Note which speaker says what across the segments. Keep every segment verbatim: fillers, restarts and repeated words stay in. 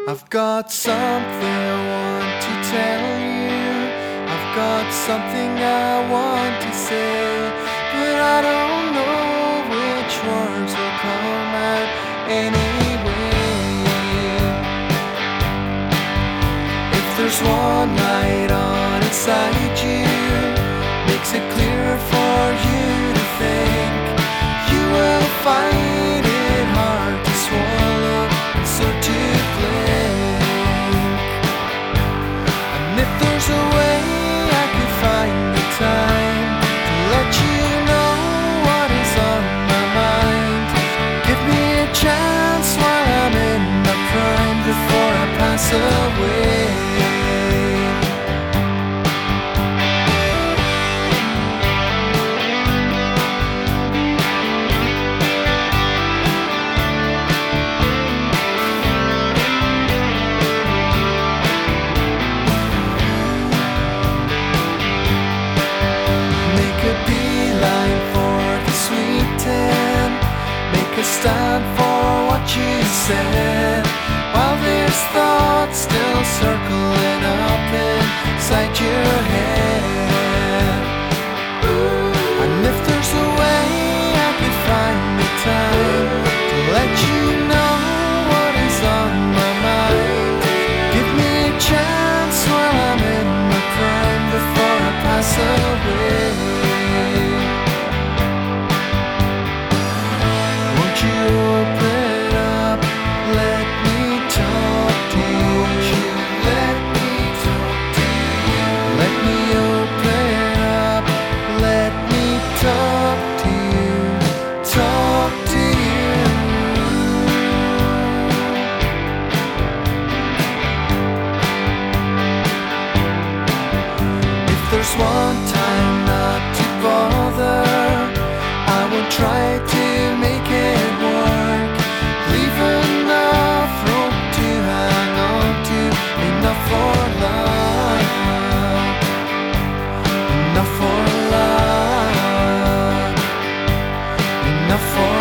Speaker 1: I've got something I want to tell you. I've got something I want to say, but I don't know which words will come out anyway. If there's one light on inside you, makes it clear for you to think, you will find it hard to swallow, so to blink. And if there's a way I could find the time to let you know what is on my mind, give me a chance while I'm in my prime before I pass away. Make a stand for what you said, while there's thoughts still circling up inside your head. And if there's a way I could find the time to let you know what is on my mind, give me a chance while I'm in my prime before I pass away. There's one time not to bother, I will try to make it work. Leave enough rope to hang on to, enough for love, enough for love, enough for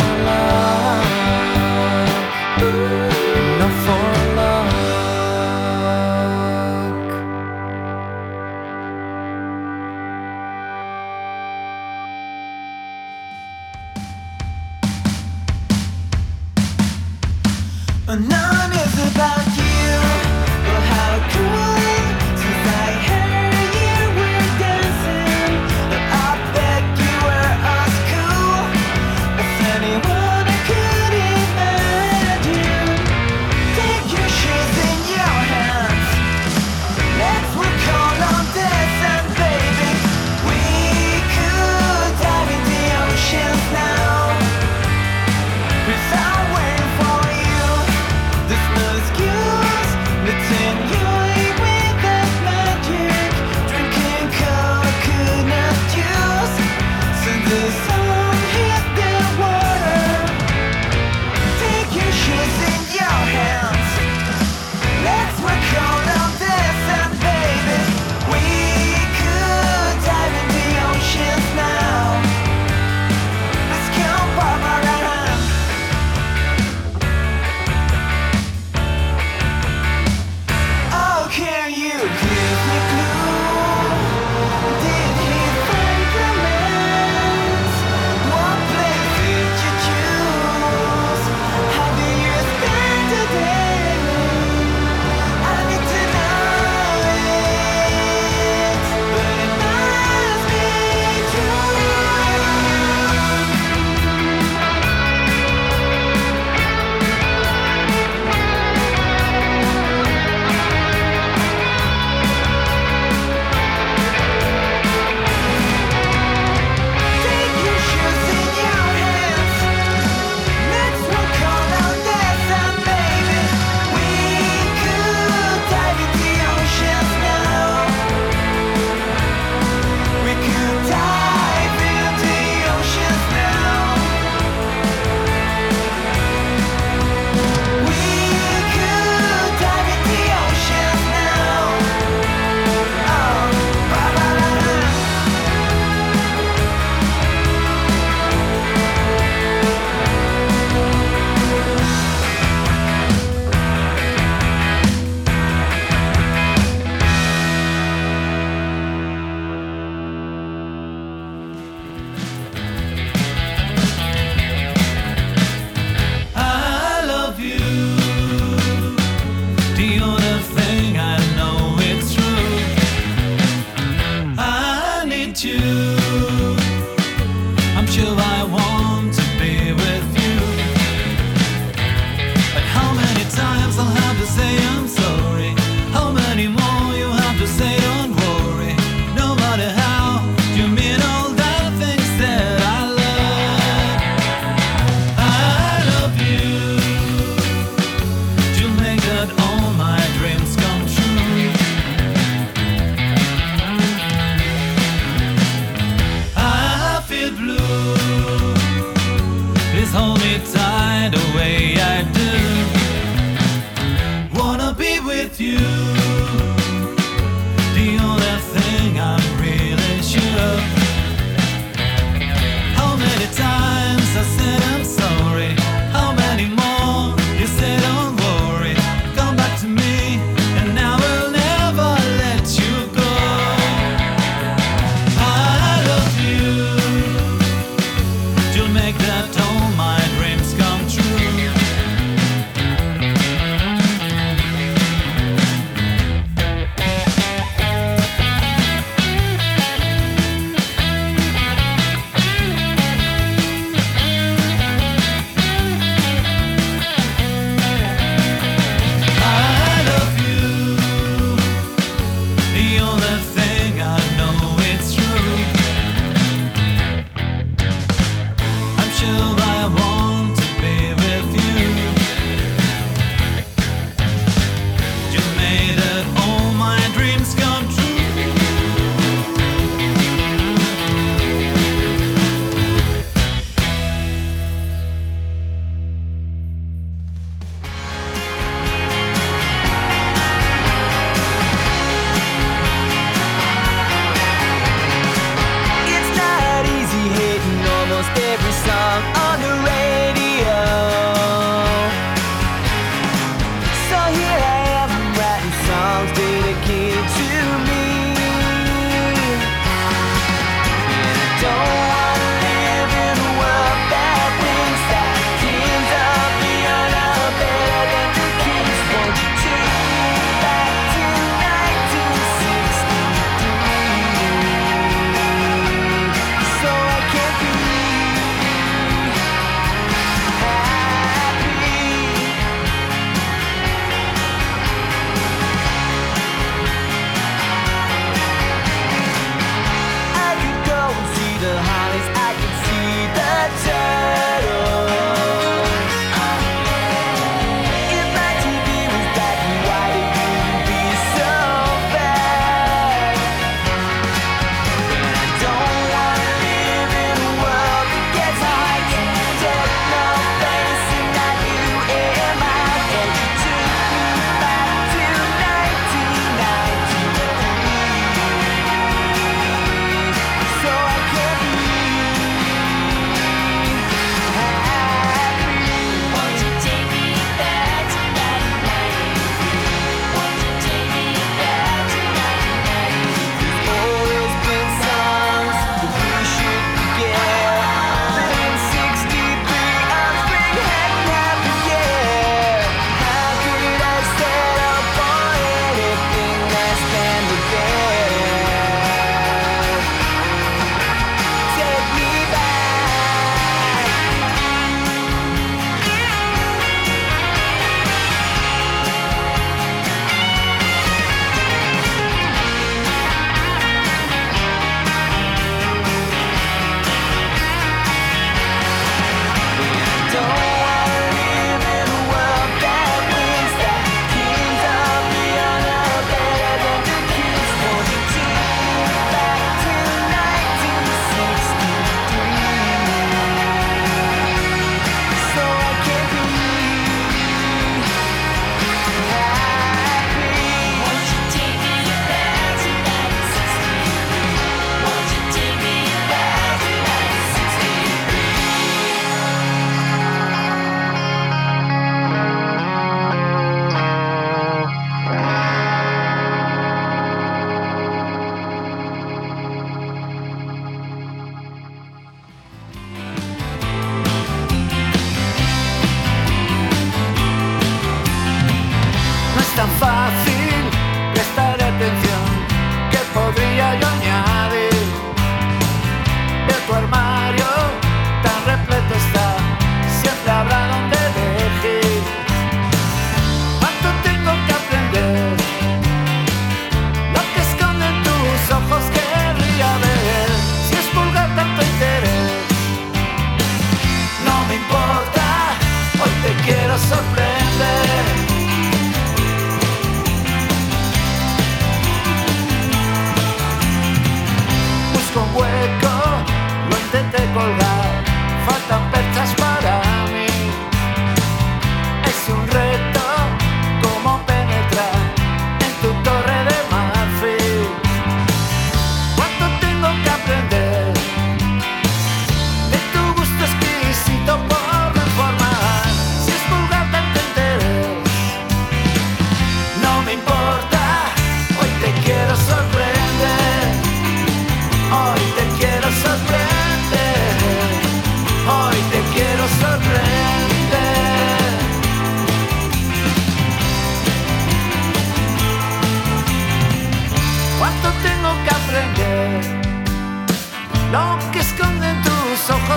Speaker 1: love, enough for love.
Speaker 2: None is about you, but how cool. Since I heard you were dancing, but I bet you were as cool as anyone I could imagine. Take your shoes in your hands, let's work all on this, and baby, we could dive in the oceans now, without waiting for you. This mosquito
Speaker 3: to say I'm sorry. How many more you have to say don't worry. No matter how you mean all the things that I love. I love you to make that all my dreams come true. I feel blue. Please hold me tight the way I do. Wanna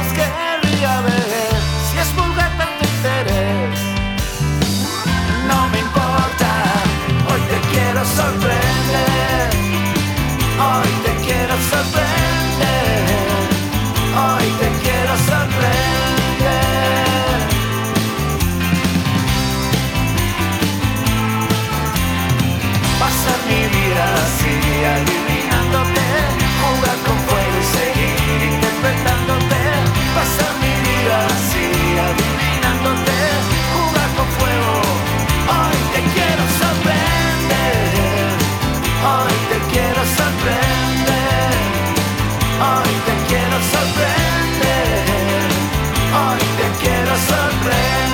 Speaker 1: querría ver si es vulgar tanto interés. No me importa, hoy te quiero sorprender. Hoy te quiero sorprender. Hoy te quiero sorprender. Pasar mi vida así, adivinándote, jugar con fuego y seguir interpretándote. Pasar mi vida así, adivinándote, jugar con fuego. Hoy te quiero sorprender. Hoy te quiero sorprender. Hoy te quiero sorprender. Hoy te quiero sorprender.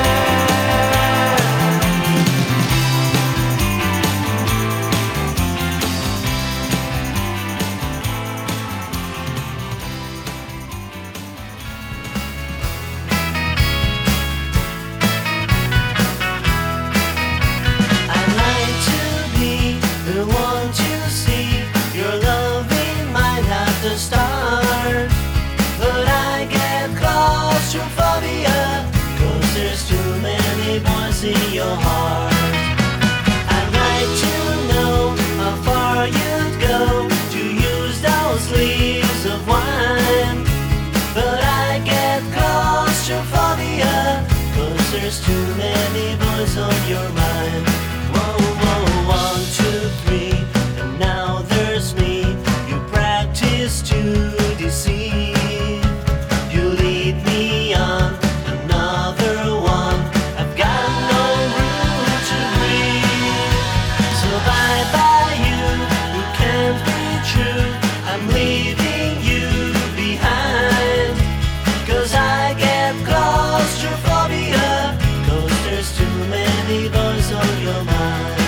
Speaker 2: I'd like to be the one to see your loving might have to start. But I get claustrophobia, cause there's too many boys in your heart. I'd like to know how far you'd go to use those leaves of wine. But I get claustrophobia, cause there's too many boys on your mind. Whoa, whoa, one, two, three, and now there's me. You practice to deceive. You lead me on another one. I've got no room to breathe. So bye bye you, you can't be true. I'm leaving you behind. Cause I get claustrophobia, cause there's too many boys on your mind.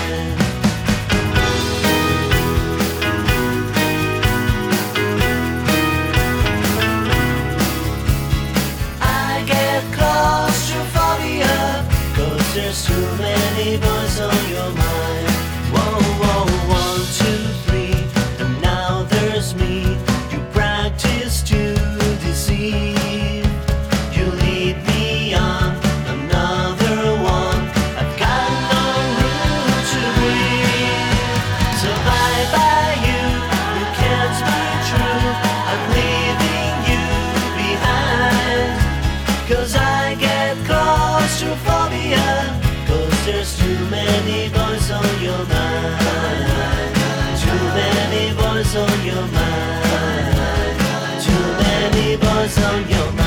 Speaker 2: I get claustrophobia, cause there's too many boys on your mind. Whoa, whoa, one, two, three, and now there's me. You practice to deceive. You lead me on another one. I've got no room to breathe. So bye bye you, you can't be true. I'm leaving you behind. Cause I get claustrophobia, cause there's too many boys on your mind. Too many boys on your mind. Too many boys on your mind.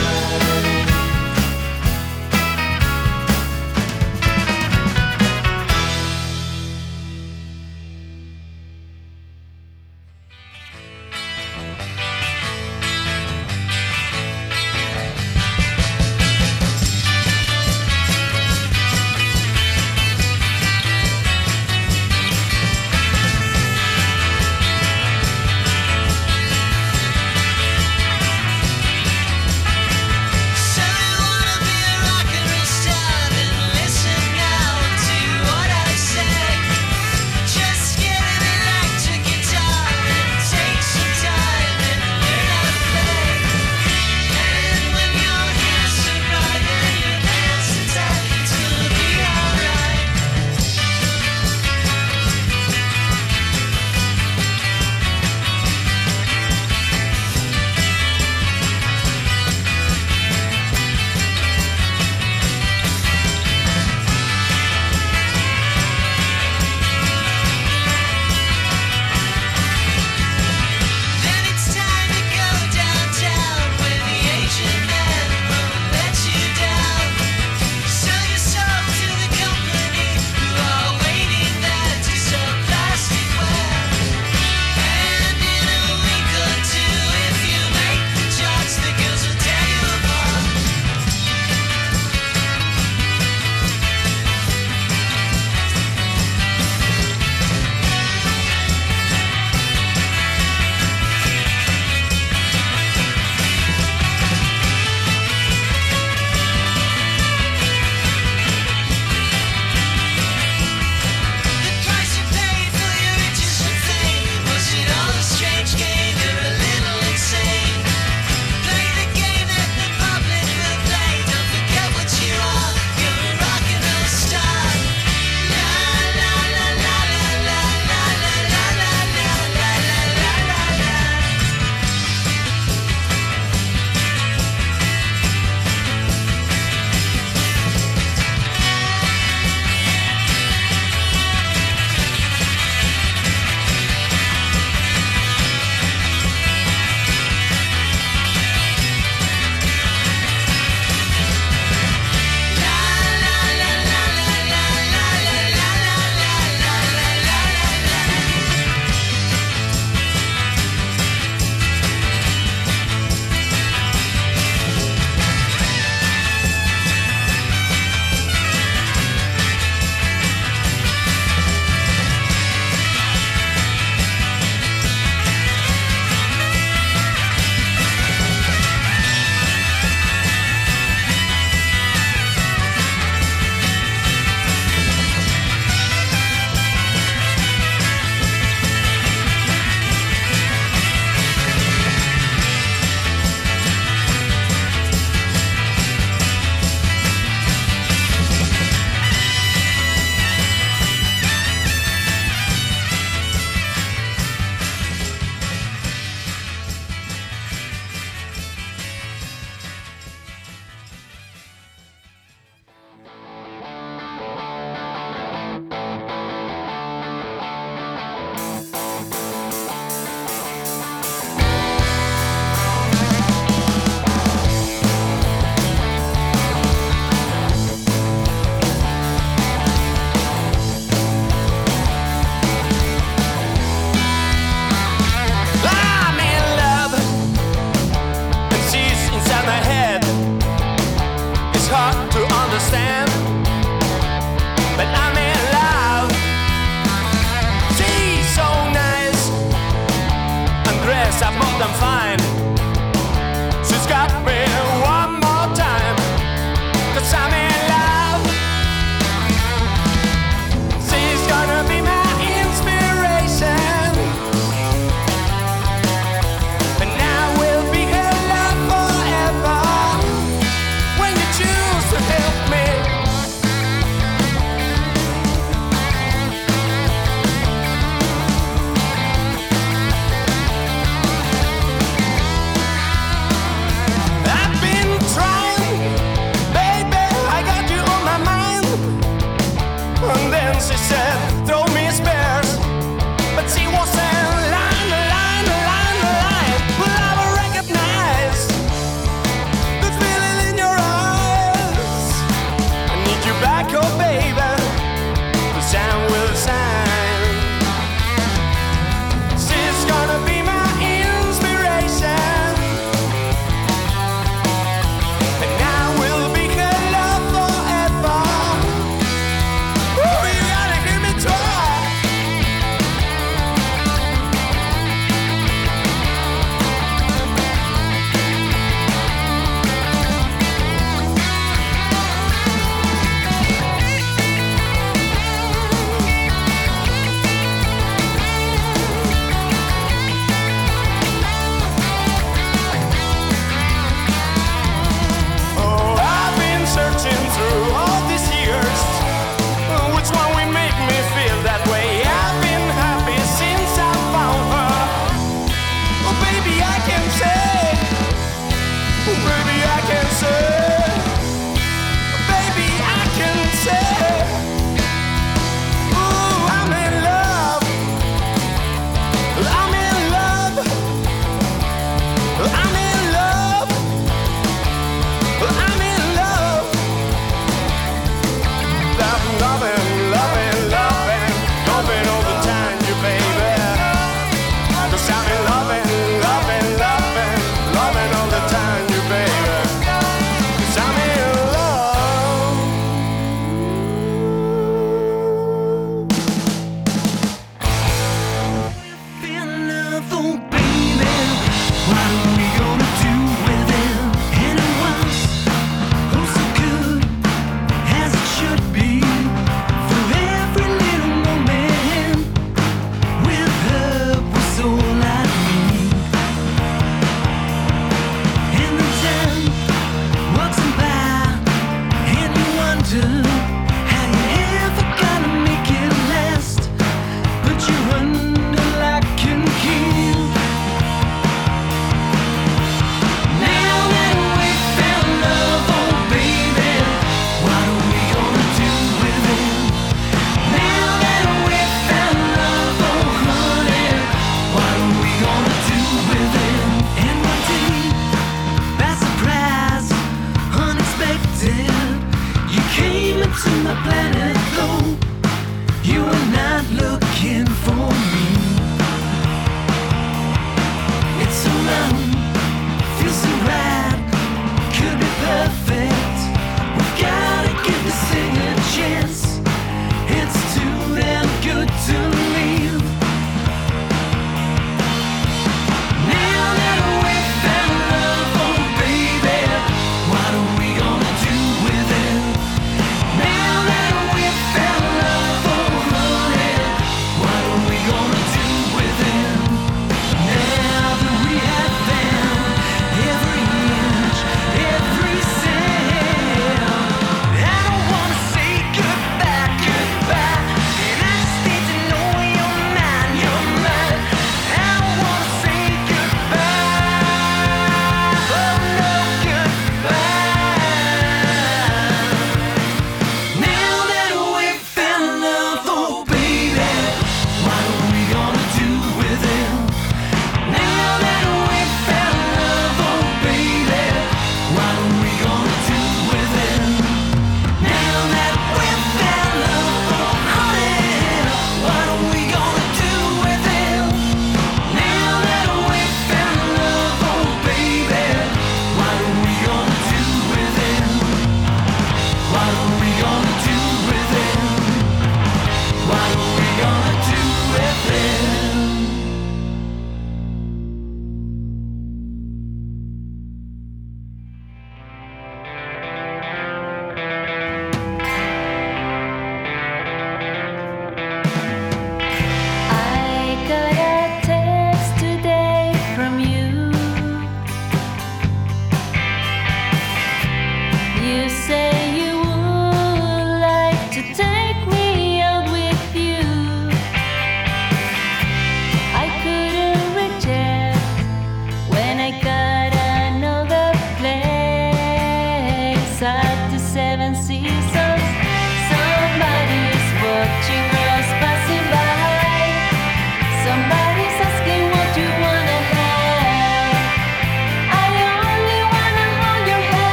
Speaker 1: but I'm in love. She's so nice, undressed up more than fine. She's got me one more time, 'cause I'm in love. She's gonna be my inspiration, and I will be her love forever. When you choose to help me, I've been trying, baby, I got you on my mind. And then she said, throw me spares, but she wasn't lying, lying, lying, lying. Well, I will recognize the feeling in your eyes. I need you back, oh baby, the sound will shine. She's gonna be my inspiration, and I will be her love forever. Ooh, you gotta hear me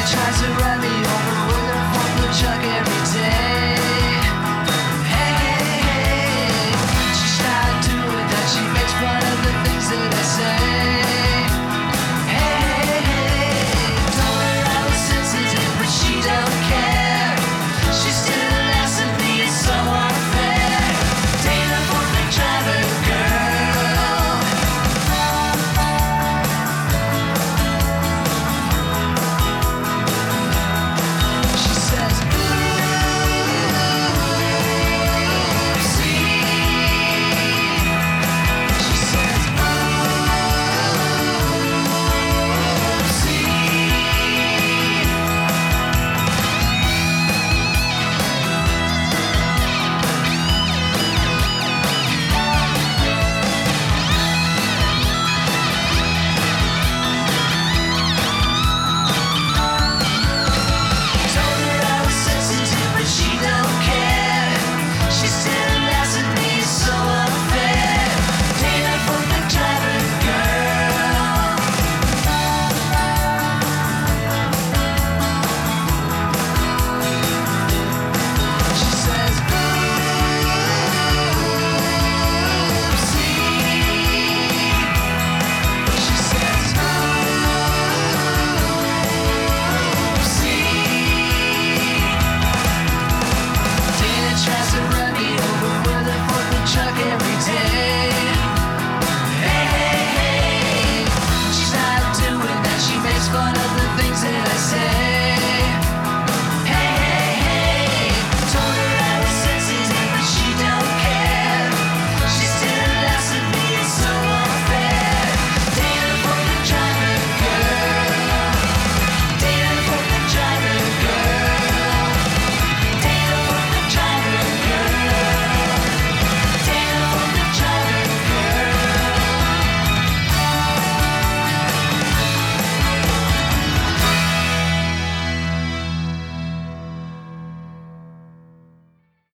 Speaker 2: tries to run